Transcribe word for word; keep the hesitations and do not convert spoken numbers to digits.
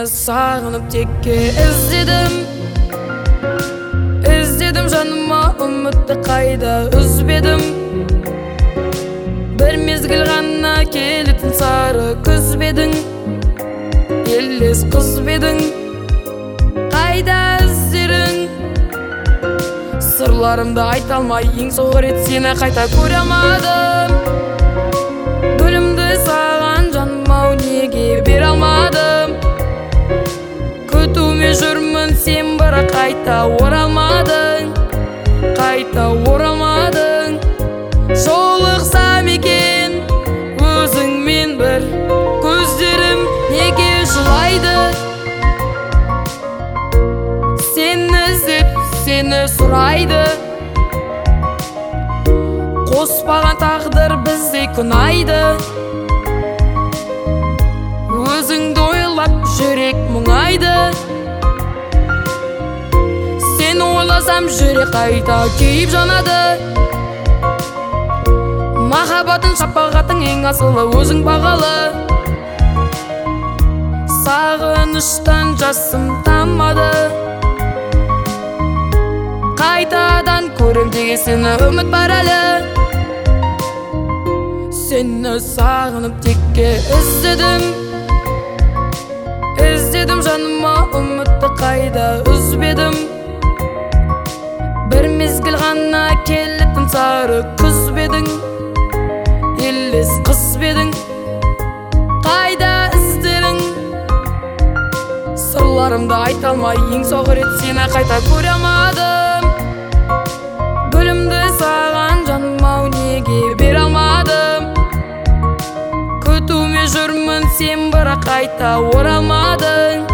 сағынып текке іздедім, іздедім жаныма үмітті қайда үзбедім. Бір мезгіл ғана келетін сары күз бедің, елес қыз бедің, қайда іздерің? Сырларымды айта алмай ең соңғы рет сені қайта көре алмадым. Гүлімді саған жаным-ау неге бере алмадым? Күтумен жүрмін сен бірақ қайта оралмадың, қайта оралмадың. Жолықсам екен өзіңмен бір, көздерім неге жылайды? Сені іздеп сені сұрайды, қоспаған тағдыр біздей күнайды. Өзіңді ойлап жүрек мұңайды, сені ойласам жүрек қайта күйіп жанады. Махаббатың шапағатың ең асылы өзің бағалы. Сағыныштан жасым тамады, қайтадан көрем деген сені үміт бар әлі. Сені сағынып текке іздедім, іздедім жаныма үмітті қайда үзбедім. Бір мезгіл ғана келетін сары күз бедің, елес қыз бедің, қайда іздерің? Сырларымды айта алмай ең соңғы рет сені қайта көре алмадым. Гүлімді саған жаным-ау неге бере алмадым? Күтумен жүрмін сен бірақ қайта оралмадың.